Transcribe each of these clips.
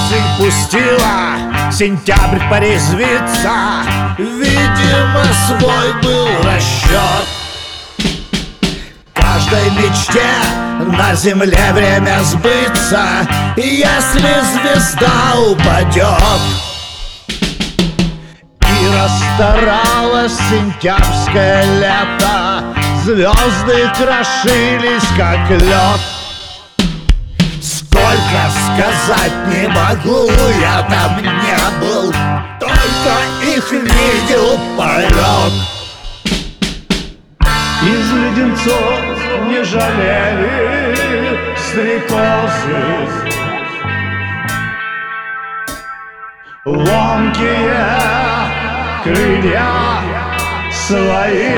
Осень пустила, сентябрь порезвится. Видимо, свой был расчет. Каждой мечте на земле время сбыться, если звезда упадет. И расстаралось сентябрьское лето, звезды крошились, как лед. Сколько сказать не могу, я там не был, только их видел полет. Из леденцов не жалели стрекозы, ломкие крылья свои.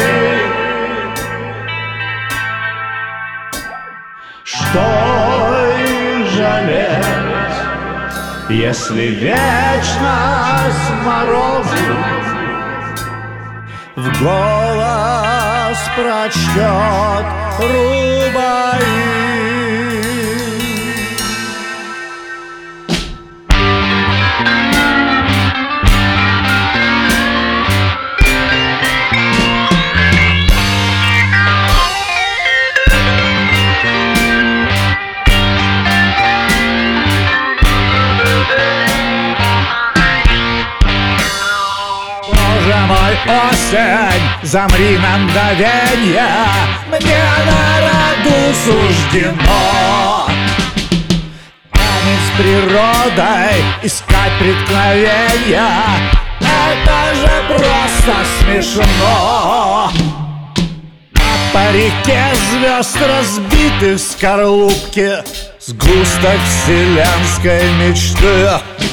Что их жалеть, если вечность морозит? В голос прочтет Рубаи. Боже мой, осень, замри на мгновенье, мне на роду суждено танец с природой, искать преткновенья. Это же просто смешно. По реке звезд разбиты в скорлупке, сгусток вселенской мечты.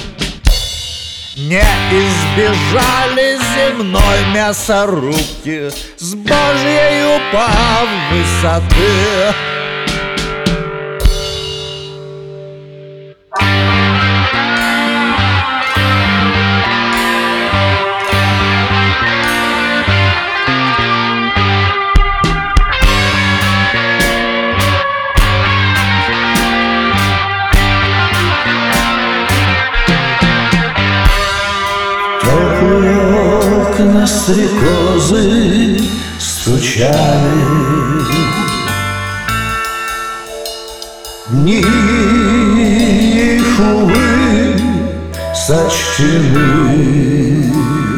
Не избежали земной мясорубки с Божьей упав высоты. Окна стрекозы стучали, дни их, увы, сочтены.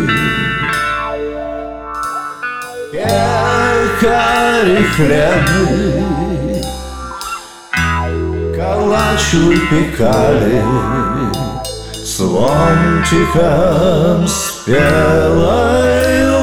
Пекари хлебы калач выпекали с ломтиком спелой